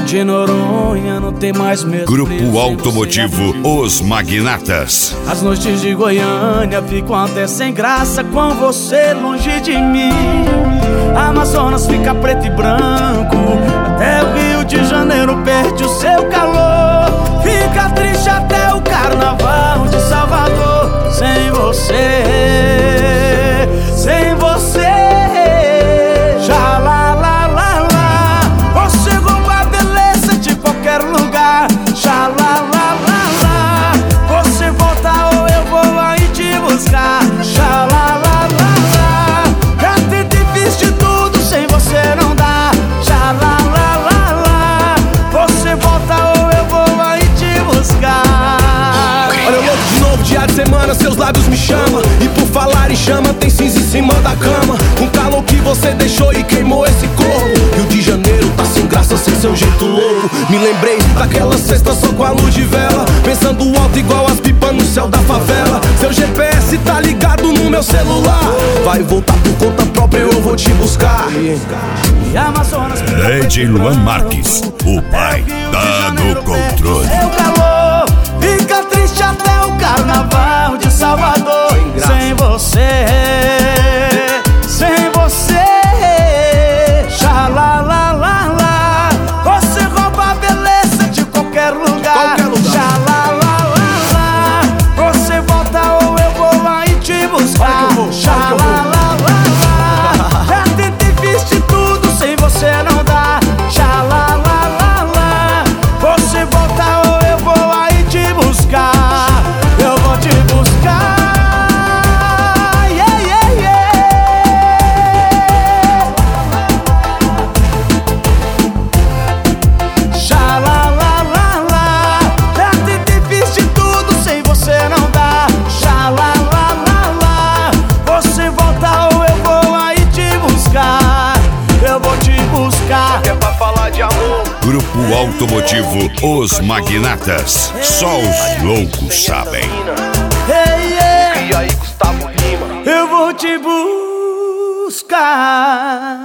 de Noronha não tem mais medo. Grupo Automotivo Os Magnatas. As noites de Goiânia ficam até sem graça com você longe de mim. A Amazonas fica preto e branco, até o Rio de Janeiro perde o seu calor. Fica triste até o Carnaval de Salvador. Sem você, sem você. Já lá, lá, lá, lá. Você rouba a beleza de qualquer lugar. Já lá, lá, lá, lá. Você volta ou eu vou aí te buscar. Já lá, lá, lá, lá. Já tentei, fiz de tudo, sem você não dá. Já lá, lá, lá, lá. Você volta ou eu vou aí te buscar. Olha eu louco de novo, dia de semana, seus lábios me chamam. E por falar em chama, tem cinza em cima da cama. Um calor que você deixou e queimou esse corpo. Rio de Janeiro tá sem graça, sem seu jeito louco. Me lembrei daquela sexta só com a luz de vela, pensando alto igual as pipas no céu da favela. Seu GPS tá ligado no meu celular. Vai voltar por conta própria, eu vou te buscar. E Amazonas DJ Luan Marques, o pai tá no controle. Seu calor fica triste até o Carnaval de Salvador. Sem você, sem você. Já lá, lá, lá, lá. Você rouba a beleza de qualquer lugar. Já lá, lá, lá, lá. Você volta ou eu vou aí te buscar. Já lá, lá, lá, lá. Já tentei, fiz de tudo, sem você não dá. Já lá, lá, lá, lá. Você volta ou eu vou aí te buscar. Eu vou te buscar. Yeah, yeah, yeah. Já lá, lá, lá, lá. Já tentei, fiz de tudo, sem você não dá. Já lá, lá, lá, lá. Você volta ou eu vou aí te buscar. Eu vou te buscar. É pra falar de amor. Grupo Automotivo Os Magnatas. Só os loucos sabem. Hey, yeah. E aí, Gustavo Lima? Eu vou te buscar.